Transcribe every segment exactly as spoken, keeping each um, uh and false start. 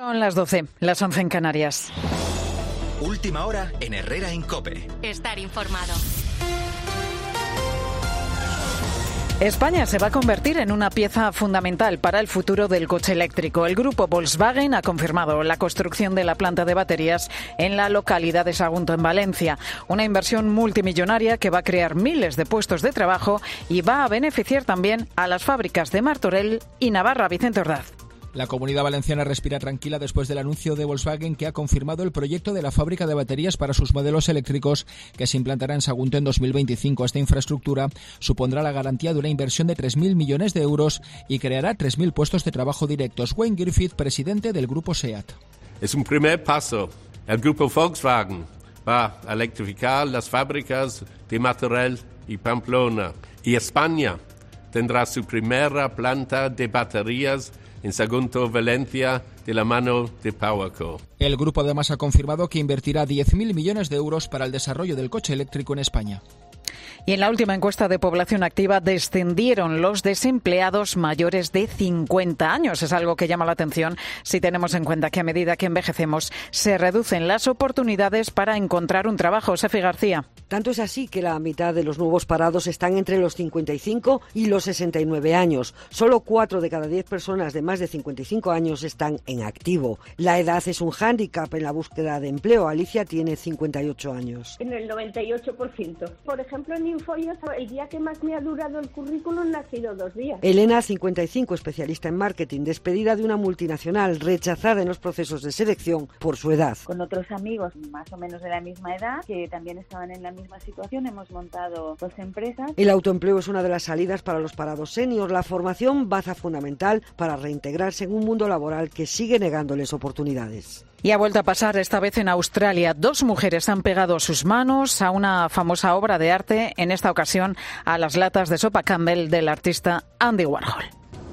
Son las doce, las once en Canarias. Última hora en Herrera en COPE. Estar informado. España se va a convertir en una pieza fundamental para el futuro del coche eléctrico. El grupo Volkswagen ha confirmado la construcción de la planta de baterías en la localidad de Sagunto, en Valencia. Una inversión multimillonaria que va a crear miles de puestos de trabajo y va a beneficiar también a las fábricas de Martorell y Navarra. Vicente Ordaz. La Comunidad Valenciana respira tranquila después del anuncio de Volkswagen, que ha confirmado el proyecto de la fábrica de baterías para sus modelos eléctricos, que se implantará en Sagunto en dos mil veinticinco. Esta infraestructura supondrá la garantía de una inversión de tres mil millones de euros y creará tres mil puestos de trabajo directos. Wayne Griffith, presidente del grupo SEAT. Es un primer paso. El grupo Volkswagen va a electrificar las fábricas de Martorell y Pamplona. Y España tendrá su primera planta de baterías en Sagunto, Valencia, de la mano de PowerCo. El grupo además ha confirmado que invertirá diez mil millones de euros para el desarrollo del coche eléctrico en España. Y en la última encuesta de población activa descendieron los desempleados mayores de cincuenta años. Es algo que llama la atención si tenemos en cuenta que a medida que envejecemos se reducen las oportunidades para encontrar un trabajo. Sefi García. Tanto es así que la mitad de los nuevos parados están entre los cincuenta y cinco y los sesenta y nueve años. Solo cuatro de cada diez personas de más de cincuenta y cinco años están en activo. La edad es un hándicap en la búsqueda de empleo. Alicia tiene cincuenta y ocho años. En el noventa y ocho por ciento. Por ejemplo, en Infoyos, el día que más me ha durado el currículum ha sido dos días. Elena, cincuenta y cinco, especialista en marketing, despedida de una multinacional, rechazada en los procesos de selección por su edad. Con otros amigos más o menos de la misma edad, que también estaban en la misma situación, hemos montado dos empresas. El autoempleo es una de las salidas para los parados seniors. La formación, baza fundamental para reintegrarse en un mundo laboral que sigue negándoles oportunidades. Y ha vuelto a pasar esta vez en Australia. Dos mujeres han pegado sus manos a una famosa obra de arte, en esta ocasión a las latas de sopa Campbell del artista Andy Warhol.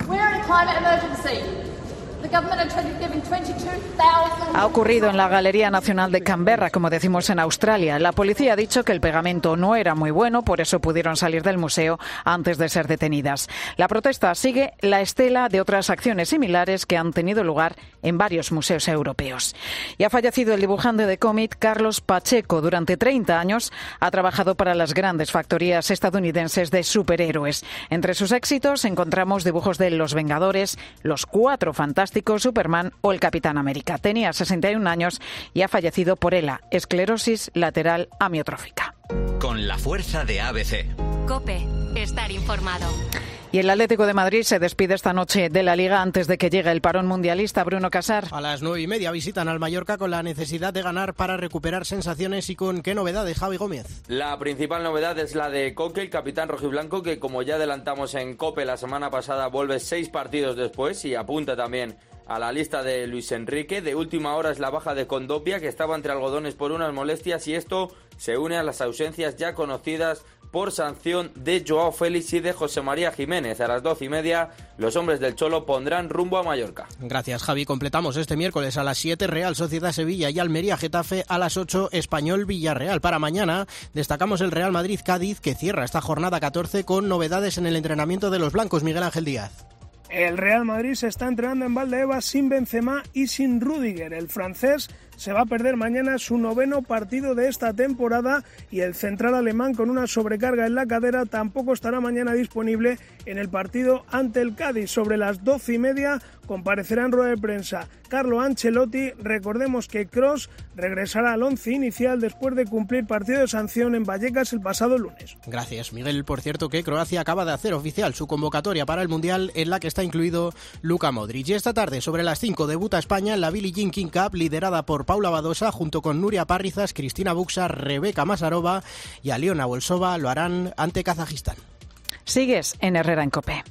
Ha ocurrido en la Galería Nacional de Canberra, como decimos en Australia. La policía ha dicho que el pegamento no era muy bueno, por eso pudieron salir del museo antes de ser detenidas. La protesta sigue la estela de otras acciones similares que han tenido lugar en varios museos europeos. Y ha fallecido el dibujante de cómic Carlos Pacheco. Durante treinta años ha trabajado para las grandes factorías estadounidenses de superhéroes. Entre sus éxitos encontramos dibujos de Los Vengadores, Los Cuatro Fantásticos, Superman o el Capitán América. Tenía sesenta y un años y ha fallecido por ELA, esclerosis lateral amiotrófica. Con la fuerza de A B C. COPE, estar informado. Y el Atlético de Madrid se despide esta noche de la Liga antes de que llegue el parón mundialista. Bruno Casar. A las nueve y media visitan al Mallorca con la necesidad de ganar para recuperar sensaciones. ¿Y con qué novedades, Javi Gómez? La principal novedad es la de Coque, el capitán rojiblanco, que como ya adelantamos en COPE la semana pasada, vuelve seis partidos después y apunta también a la lista de Luis Enrique. De última hora es la baja de Condopia, que estaba entre algodones por unas molestias, y esto se une a las ausencias ya conocidas por sanción de Joao Félix y de José María Jiménez. A las doce y media, los hombres del Cholo pondrán rumbo a Mallorca. Gracias, Javi. Completamos este miércoles a las siete Real Sociedad Sevilla y Almería Getafe, a las ocho Español Villarreal. Para mañana destacamos el Real Madrid Cádiz, que cierra esta jornada catorce con novedades en el entrenamiento de los blancos. Miguel Ángel Díaz. El Real Madrid se está entrenando en Valdebebas sin Benzema y sin Rüdiger. El francés se va a perder mañana su noveno partido de esta temporada y el central alemán, con una sobrecarga en la cadera, tampoco estará mañana disponible en el partido ante el Cádiz. Sobre las doce y media comparecerá en rueda de prensa Carlo Ancelotti. Recordemos que Kroos regresará al once inicial después de cumplir partido de sanción en Vallecas el pasado lunes. Gracias, Miguel. Por cierto, que Croacia acaba de hacer oficial su convocatoria para el Mundial, en la que está incluido Luka Modric. Y esta tarde, sobre las cinco, debuta España en la Billie Jean King Cup, liderada por Paula Badosa, junto con Nuria Parrizas, Cristina Buxa, Rebeca Masarova y Aliona Bolsova. Lo harán ante Kazajistán. Sigues en Herrera en COPE.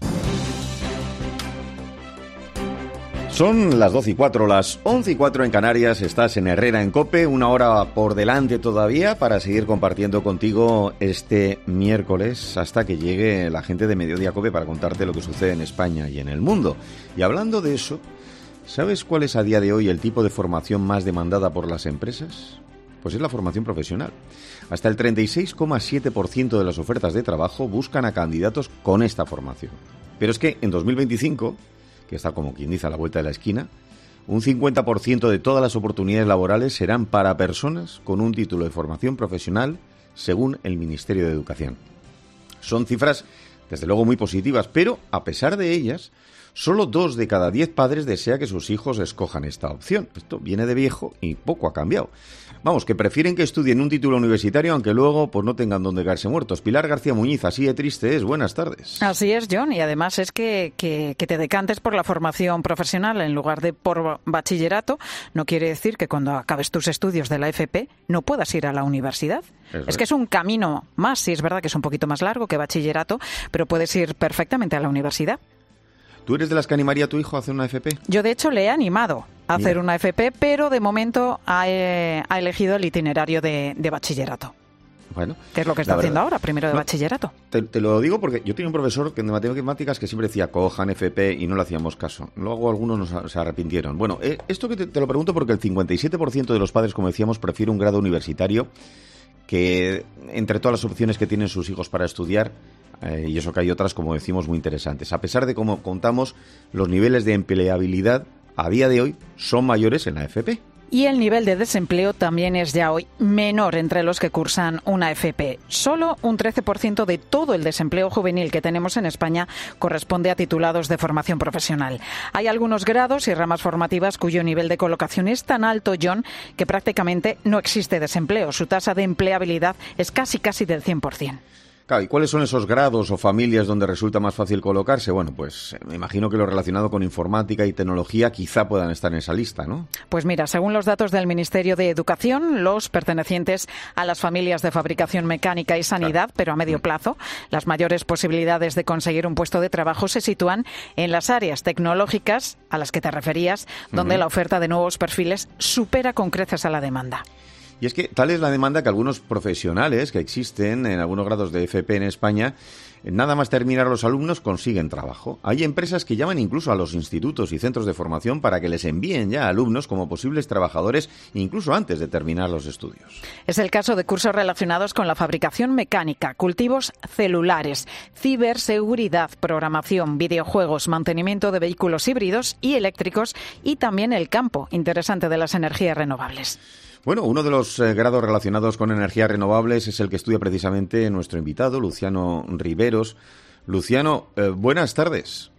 Son las doce y cuatro, las once y cuatro en Canarias. Estás en Herrera en COPE, una hora por delante todavía para seguir compartiendo contigo este miércoles hasta que llegue la gente de Mediodía COPE para contarte lo que sucede en España y en el mundo. Y hablando de eso, ¿sabes cuál es a día de hoy el tipo de formación más demandada por las empresas? Pues es la formación profesional. Hasta el treinta y seis coma siete por ciento de las ofertas de trabajo buscan a candidatos con esta formación. Pero es que en dos mil veinticinco, que está como quien dice a la vuelta de la esquina, un cincuenta por ciento de todas las oportunidades laborales serán para personas con un título de formación profesional, según el Ministerio de Educación. Son cifras, desde luego, muy positivas, pero, a pesar de ellas, solo dos de cada diez padres desea que sus hijos escojan esta opción. Esto viene de viejo y poco ha cambiado. Vamos, que prefieren que estudien un título universitario, aunque luego pues no tengan donde caerse muertos. Pilar García Muñiz, así de triste es. Buenas tardes. Así es, John, y además es que, que, que te decantes por la formación profesional en lugar de por bachillerato no quiere decir que cuando acabes tus estudios de la F P no puedas ir a la universidad. Eso es que es un camino más, sí es verdad que es un poquito más largo que bachillerato, pero puedes ir perfectamente a la universidad. ¿Tú eres de las que animaría a tu hijo a hacer una F P? Yo, de hecho, le he animado a hacer Mira. una F P, pero de momento ha, eh, ha elegido el itinerario de, de bachillerato. Bueno, que es lo que está haciendo ahora, primero de no, bachillerato. Te, te lo digo porque yo tenía un profesor que de matemáticas que siempre decía cojan F P y no le hacíamos caso. Luego algunos nos, se arrepintieron. Bueno, eh, esto que te, te lo pregunto porque el cincuenta y siete por ciento de los padres, como decíamos, prefiere un grado universitario que entre todas las opciones que tienen sus hijos para estudiar, eh, y eso que hay otras, como decimos, muy interesantes. A pesar de cómo contamos, los niveles de empleabilidad a día de hoy son mayores en la F P. Y el nivel de desempleo también es ya hoy menor entre los que cursan una F P. Solo un trece por ciento de todo el desempleo juvenil que tenemos en España corresponde a titulados de formación profesional. Hay algunos grados y ramas formativas cuyo nivel de colocación es tan alto, John, que prácticamente no existe desempleo. Su tasa de empleabilidad es casi casi del cien por ciento. Claro, ¿y cuáles son esos grados o familias donde resulta más fácil colocarse? Bueno, pues me imagino que lo relacionado con informática y tecnología quizá puedan estar en esa lista, ¿no? Pues mira, según los datos del Ministerio de Educación, los pertenecientes a las familias de fabricación mecánica y sanidad, claro, pero a medio plazo, las mayores posibilidades de conseguir un puesto de trabajo se sitúan en las áreas tecnológicas a las que te referías, donde uh-huh. la oferta de nuevos perfiles supera con creces a la demanda. Y es que tal es la demanda que algunos profesionales que existen en algunos grados de F P en España, nada más terminar los alumnos consiguen trabajo. Hay empresas que llaman incluso a los institutos y centros de formación para que les envíen ya alumnos como posibles trabajadores incluso antes de terminar los estudios. Es el caso de cursos relacionados con la fabricación mecánica, cultivos celulares, ciberseguridad, programación, videojuegos, mantenimiento de vehículos híbridos y eléctricos y también el campo interesante de las energías renovables. Bueno, uno de los eh, grados relacionados con energías renovables es el que estudia precisamente nuestro invitado, Luciano Riveros. Luciano, eh, buenas tardes.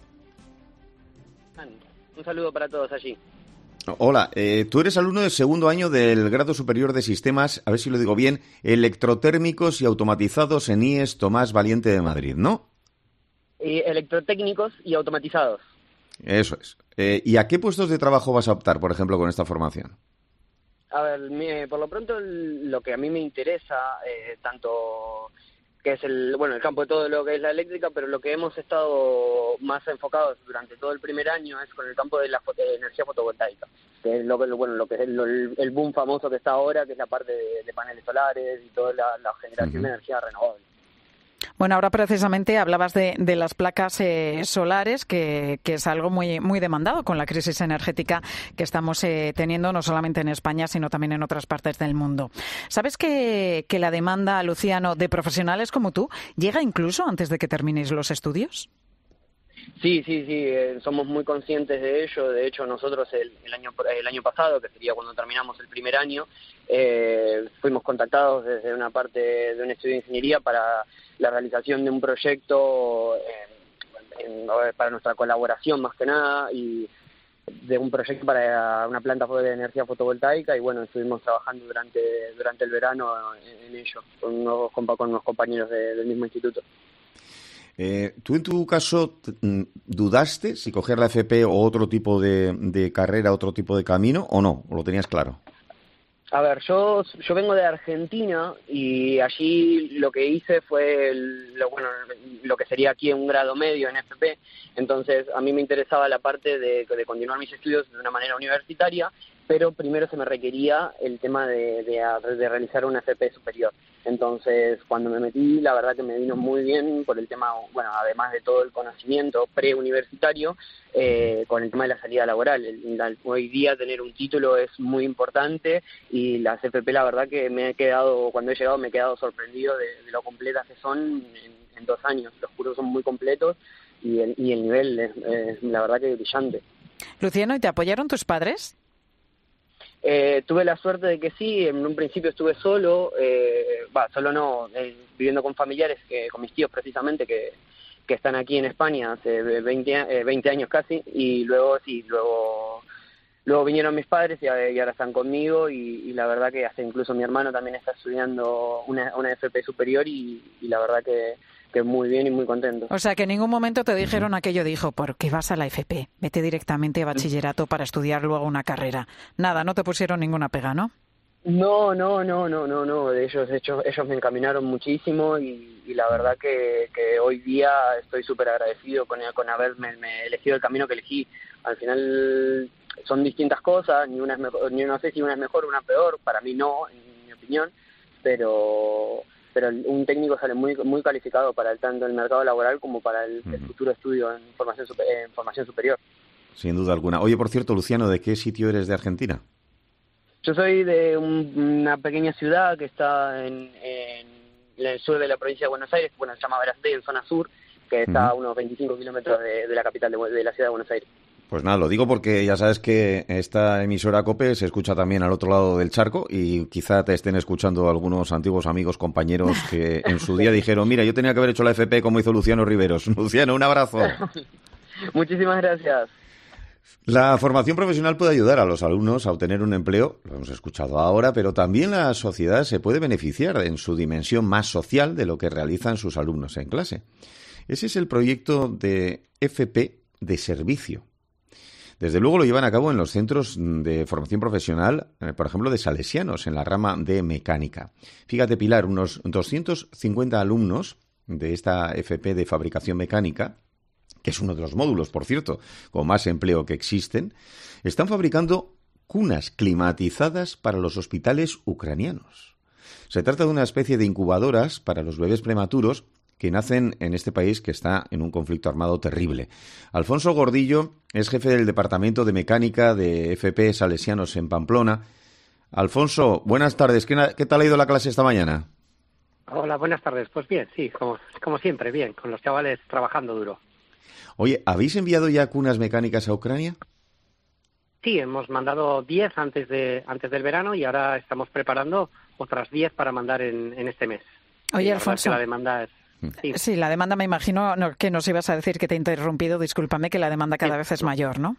Un saludo para todos allí. Hola, eh, tú eres alumno del segundo año del grado superior de sistemas, a ver si lo digo bien, electrotérmicos y automatizados en I E S Tomás Valiente de Madrid, ¿no? Eh, electrotécnicos y automatizados. Eso es. Eh, ¿Y a qué puestos de trabajo vas a optar, por ejemplo, con esta formación? A ver, me, por lo pronto el, lo que a mí me interesa, eh, tanto que es el bueno el campo de todo lo que es la eléctrica, pero lo que hemos estado más enfocados durante todo el primer año es con el campo de la de energía fotovoltaica, que es lo que bueno lo que es el, el boom famoso que está ahora, que es la parte de, de paneles solares y toda la, la generación uh-huh. de energía renovable. Bueno, ahora precisamente hablabas de, de las placas eh, solares, que, que es algo muy muy demandado con la crisis energética que estamos eh, teniendo, no solamente en España, sino también en otras partes del mundo. ¿Sabes que, que la demanda, Luciano, de profesionales como tú llega incluso antes de que terminéis los estudios? Sí, sí, sí, eh, somos muy conscientes de ello. De hecho, nosotros el, el año el año pasado, que sería cuando terminamos el primer año, eh, fuimos contactados desde una parte de un estudio de ingeniería para la realización de un proyecto eh, en, para nuestra colaboración más que nada, y de un proyecto para una planta de energía fotovoltaica, y bueno, estuvimos trabajando durante durante el verano en, en ello con unos, con unos compañeros de, del mismo instituto. Eh, ¿Tú en tu caso dudaste si coger la F P o otro tipo de, de carrera, otro tipo de camino, o no? ¿O lo tenías claro? A ver, yo yo vengo de Argentina y allí lo que hice fue el, lo bueno lo que sería aquí un grado medio en F P. Entonces a mí me interesaba la parte de, de continuar mis estudios de una manera universitaria, pero primero se me requería el tema de, de, de realizar una F P superior. Entonces, cuando me metí, la verdad que me vino muy bien por el tema, bueno, además de todo el conocimiento preuniversitario, eh, con el tema de la salida laboral. El, el, hoy día tener un título es muy importante, y las F P, la verdad que me he quedado, cuando he llegado me he quedado sorprendido de, de lo completas que son en, en dos años. Los cursos son muy completos y el, y el nivel es, es la verdad que es brillante. Luciano, ¿y te apoyaron tus padres? Eh, tuve la suerte de que sí, en un principio estuve solo, va, eh, solo no, eh, viviendo con familiares, que, con mis tíos precisamente, que, que están aquí en España hace veinte, eh, veinte años casi, y luego sí, luego luego vinieron mis padres y, y ahora están conmigo, y, y la verdad que hasta incluso mi hermano también está estudiando una, una F P superior, y, y la verdad que, que muy bien y muy contento. O sea, que en ningún momento te dijeron aquello, dijo, ¿por qué vas a la F P? Vete directamente a bachillerato para estudiar luego una carrera. Nada, no te pusieron ninguna pega, ¿no? No, no, no, no, no, no. De ellos, de hecho, ellos me encaminaron muchísimo, y, y la verdad que, que hoy día estoy súper agradecido con, con haberme me elegido el camino que elegí. Al final son distintas cosas, ni una es mejor, ni no sé si una es mejor o una peor, para mí no, en mi opinión, pero pero un técnico sale muy muy calificado para el, tanto el mercado laboral como para el, el futuro estudio en formación, en formación superior. Sin duda alguna. Oye, por cierto, Luciano, ¿de qué sitio eres de Argentina? Yo soy de un, una pequeña ciudad que está en, en, en el sur de la provincia de Buenos Aires, bueno, se llama Verazde, en zona sur, que está uh-huh. a unos veinticinco kilómetros de, de la capital de, de la ciudad de Buenos Aires. Pues nada, lo digo porque ya sabes que esta emisora COPE se escucha también al otro lado del charco, y quizá te estén escuchando algunos antiguos amigos, compañeros que en su día dijeron, mira, yo tenía que haber hecho la F P como hizo Luciano Riveros. Luciano, un abrazo. Muchísimas gracias. La formación profesional puede ayudar a los alumnos a obtener un empleo, lo hemos escuchado ahora, pero también la sociedad se puede beneficiar en su dimensión más social de lo que realizan sus alumnos en clase. Ese es el proyecto de F P de servicio. Desde luego lo llevan a cabo en los centros de formación profesional, eh, por ejemplo, de salesianos, en la rama de mecánica. Fíjate, Pilar, unos doscientos cincuenta alumnos de esta F P de fabricación mecánica, que es uno de los módulos, por cierto, con más empleo que existen, están fabricando cunas climatizadas para los hospitales ucranianos. Se trata de una especie de incubadoras para los bebés prematuros que nacen en este país que está en un conflicto armado terrible. Alfonso Gordillo es jefe del Departamento de Mecánica de F P Salesianos en Pamplona. Alfonso, buenas tardes. ¿Qué, qué tal ha ido la clase esta mañana? Hola, buenas tardes. Pues bien, sí, como, como siempre, bien, con los chavales trabajando duro. Oye, ¿habéis enviado ya cunas mecánicas a Ucrania? Sí, hemos mandado diez antes de antes del verano, y ahora estamos preparando otras diez para mandar en, en este mes. Oye, la Alfonso. La demanda es... Sí. sí, la demanda, me imagino, no, que nos ibas a decir que te he interrumpido, discúlpame, que la demanda cada sí. vez es mayor, ¿no?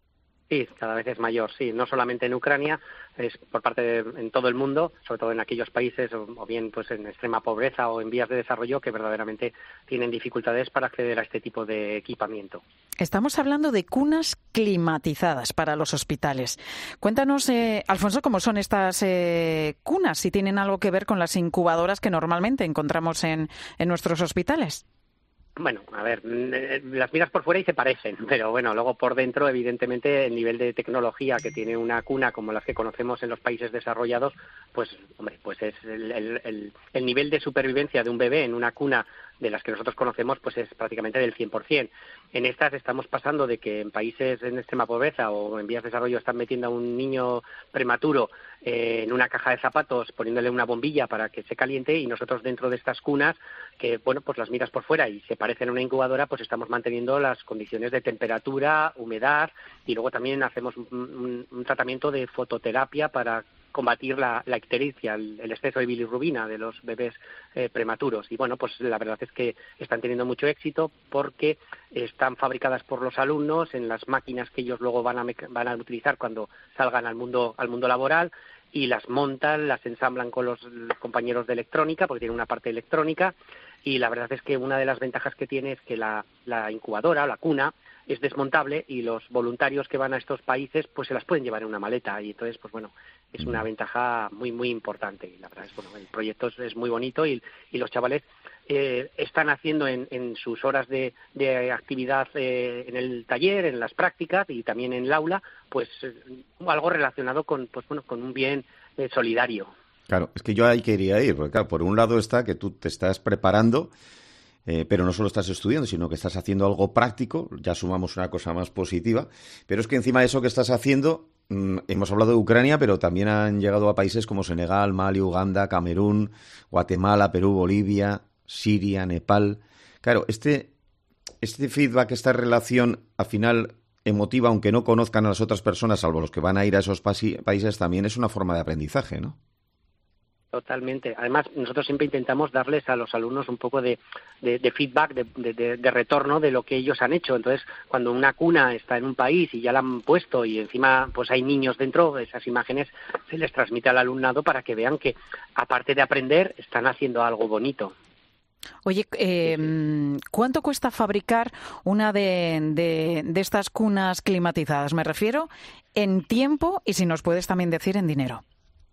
Sí, cada vez es mayor, sí, no solamente en Ucrania, es por parte de en todo el mundo, sobre todo en aquellos países o, o bien pues en extrema pobreza o en vías de desarrollo que verdaderamente tienen dificultades para acceder a este tipo de equipamiento. Estamos hablando de cunas climatizadas para los hospitales. Cuéntanos, eh, Alfonso, cómo son estas eh, cunas, si tienen algo que ver con las incubadoras que normalmente encontramos en, en nuestros hospitales. Bueno, a ver, las miras por fuera y se parecen, pero bueno, luego por dentro, evidentemente, el nivel de tecnología que tiene una cuna como las que conocemos en los países desarrollados, pues, hombre, pues es el, el, el, el nivel de supervivencia de un bebé en una cuna de las que nosotros conocemos, pues es prácticamente del cien por ciento. En estas estamos pasando de que en países en extrema pobreza o en vías de desarrollo están metiendo a un niño prematuro eh, en una caja de zapatos, poniéndole una bombilla para que se caliente, y nosotros dentro de estas cunas, que bueno, pues las miras por fuera y se parecen a una incubadora, pues estamos manteniendo las condiciones de temperatura, humedad, y luego también hacemos un, un, un tratamiento de fototerapia para combatir la, la ictericia, el, el exceso de bilirrubina de los bebés eh, prematuros. Y bueno, pues la verdad es que están teniendo mucho éxito porque están fabricadas por los alumnos en las máquinas que ellos luego van a, van a utilizar cuando salgan al mundo, al mundo laboral, y las montan, las ensamblan con los, los compañeros de electrónica, porque tienen una parte electrónica, y la verdad es que una de las ventajas que tiene es que la, la incubadora o la cuna es desmontable, y los voluntarios que van a estos países pues se las pueden llevar en una maleta, y entonces pues bueno, es una ventaja muy muy importante. Y la verdad es bueno, el proyecto es, es muy bonito, y, y los chavales eh, están haciendo en, en sus horas de, de actividad eh, en el taller, en las prácticas y también en el aula, pues eh, algo relacionado con pues bueno con un bien eh, solidario. Claro, es que yo ahí quería ir, porque claro, por un lado está que tú te estás preparando, eh, pero no solo estás estudiando, sino que estás haciendo algo práctico, ya sumamos una cosa más positiva, pero es que encima de eso que estás haciendo, mmm, hemos hablado de Ucrania, pero también han llegado a países como Senegal, Mali, Uganda, Camerún, Guatemala, Perú, Bolivia, Siria, Nepal. Claro, este, este feedback, esta relación, al final emotiva, aunque no conozcan a las otras personas, salvo los que van a ir a esos países, también es una forma de aprendizaje, ¿no? Totalmente. Además, nosotros siempre intentamos darles a los alumnos un poco de, de, de feedback, de, de, de retorno de lo que ellos han hecho. Entonces, cuando una cuna está en un país y ya la han puesto y encima pues hay niños dentro, esas imágenes se les transmite al alumnado para que vean que, aparte de aprender, están haciendo algo bonito. Oye, eh, ¿cuánto cuesta fabricar una de, de, de estas cunas climatizadas? Me refiero en tiempo y si nos puedes también decir en dinero.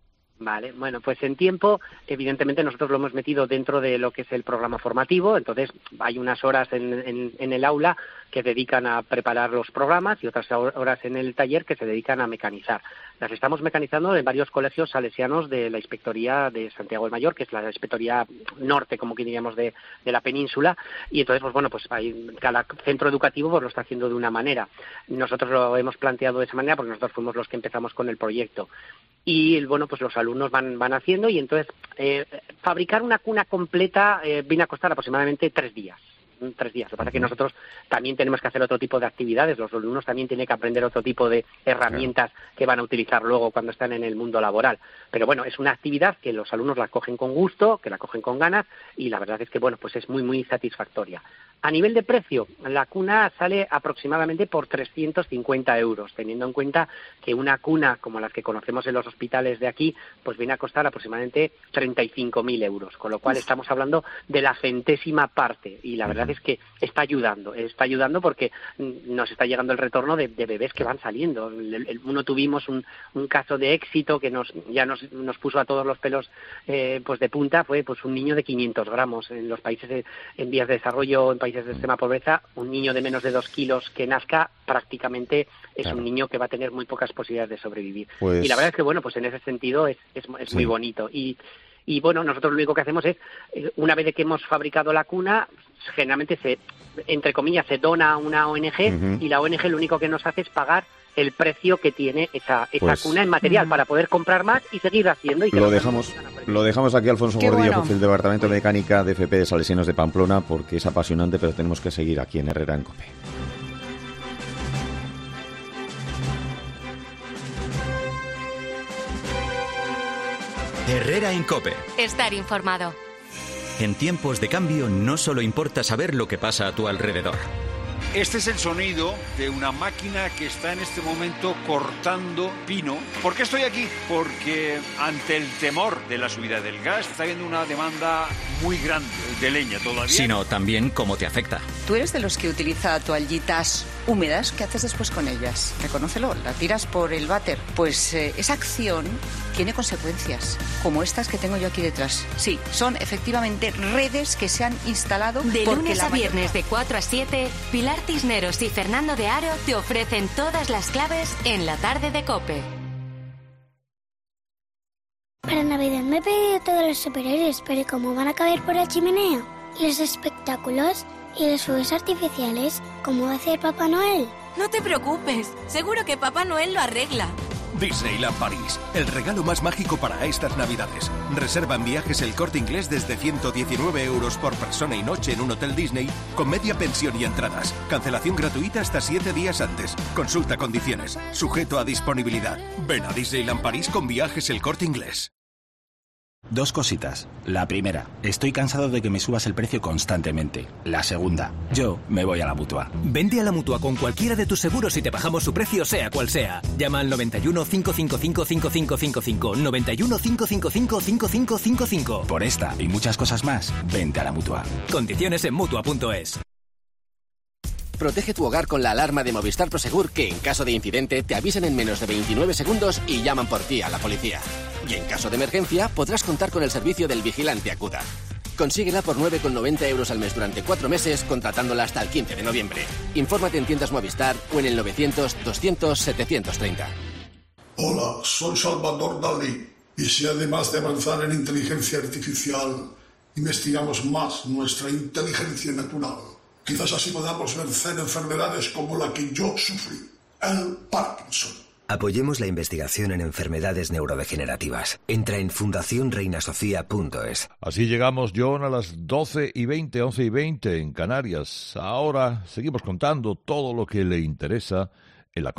Vale, bueno, pues en tiempo, evidentemente nosotros lo hemos metido dentro de lo que es el programa formativo, entonces hay unas horas en, en, en el aula que dedican a preparar los programas y otras horas en el taller que se dedican a mecanizar. Las estamos mecanizando en varios colegios salesianos de la Inspectoría de Santiago del Mayor, que es la Inspectoría Norte, como que diríamos, de, de la península, y entonces, pues bueno, pues hay, cada centro educativo pues lo está haciendo de una manera. Nosotros lo hemos planteado de esa manera porque nosotros fuimos los que empezamos con el proyecto. Y, bueno, pues los alumnos van, van haciendo y entonces eh, fabricar una cuna completa eh, viene a costar aproximadamente tres días. tres días. Lo que pasa es que nosotros también tenemos que hacer otro tipo de actividades. Los alumnos también tienen que aprender otro tipo de herramientas que van a utilizar luego cuando están en el mundo laboral. Pero bueno, es una actividad que los alumnos la cogen con gusto, que la cogen con ganas y la verdad es que bueno, pues es muy, muy satisfactoria. A nivel de precio, la cuna sale aproximadamente por trescientos cincuenta euros, teniendo en cuenta que una cuna como las que conocemos en los hospitales de aquí, pues viene a costar aproximadamente treinta y cinco mil euros, con lo cual estamos hablando de la centésima parte y la verdad es que está ayudando, está ayudando porque nos está llegando el retorno de, de bebés que van saliendo. El, el, uno tuvimos un, un caso de éxito que nos ya nos, nos puso a todos los pelos eh, pues de punta, fue pues un niño de quinientos gramos en los países de, en vías de desarrollo, en países de extrema pobreza, un niño de menos de dos kilos que nazca prácticamente es claro. Un niño que va a tener muy pocas posibilidades de sobrevivir. Pues... Y la verdad es que bueno, pues en ese sentido es, es, es sí. muy bonito y Y bueno, nosotros lo único que hacemos es, una vez que hemos fabricado la cuna, generalmente se, entre comillas, se dona a una O N G uh-huh. y la O N G lo único que nos hace es pagar el precio que tiene esa, esa pues, cuna en material para poder comprar más y seguir haciendo. Y que lo dejamos lo dejamos aquí, Alfonso Qué Gordillo, bueno. jefe del Departamento de Mecánica de F P de Salesianos de Pamplona, porque es apasionante, pero tenemos que seguir aquí en Herrera en COPE. Herrera en COPE. Estar informado. En tiempos de cambio no solo importa saber lo que pasa a tu alrededor. Este es el sonido de una máquina que está en este momento cortando pino. ¿Por qué estoy aquí? Porque ante el temor de la subida del gas está habiendo una demanda muy grande de leña todavía. Sino también cómo te afecta. ¿Tú eres de los que utiliza toallitas húmedas? ¿Qué haces después con ellas? Reconócelo, la tiras por el váter. Pues eh, esa acción tiene consecuencias, como estas que tengo yo aquí detrás. Sí, son efectivamente redes que se han instalado. De porque lunes la a viernes de cuatro a siete, Pilar Cisneros y Fernando de Aro te ofrecen todas las claves en la tarde de COPE. Para Navidad me he pedido todos los superhéroes, pero ¿cómo van a caber por la chimenea? ¿Y los espectáculos? ¿Y los fuegos artificiales? ¿Cómo va a hacer Papá Noel? No te preocupes, seguro que Papá Noel lo arregla. Disneyland París, el regalo más mágico para estas Navidades. Reserva en Viajes El Corte Inglés desde ciento diecinueve euros por persona y noche en un hotel Disney con media pensión y entradas. Cancelación gratuita hasta siete días antes. Consulta condiciones. Sujeto a disponibilidad. Ven a Disneyland París con Viajes El Corte Inglés. Dos cositas. La primera, estoy cansado de que me subas el precio constantemente. La segunda, yo me voy a la Mutua. Vente a la Mutua con cualquiera de tus seguros y te bajamos su precio sea cual sea. Llama al noventa y uno, cinco cinco cinco, cinco cinco cinco cinco, noventa y uno, cinco cinco cinco, cinco cinco cinco cinco. Por esta y muchas cosas más, vente a la Mutua. Condiciones en Mutua punto es. Protege tu hogar con la alarma de Movistar Prosegur, que en caso de incidente te avisan en menos de veintinueve segundos y llaman por ti a la policía. Y en caso de emergencia podrás contar con el servicio del vigilante Acuda. Consíguela por nueve con noventa euros al mes durante cuatro meses, contratándola hasta el quince de noviembre. Infórmate en tiendas Movistar o en el novecientos, doscientos, setecientos treinta. Hola, soy Salvador Dalí. Y si además de avanzar en inteligencia artificial, investigamos más nuestra inteligencia natural, quizás así podamos vencer enfermedades como la que yo sufrí, el Parkinson. Apoyemos la investigación en enfermedades neurodegenerativas. Entra en fundación reina sofía punto es. Así llegamos, John, a las doce y veinte, once y veinte en Canarias. Ahora seguimos contando todo lo que le interesa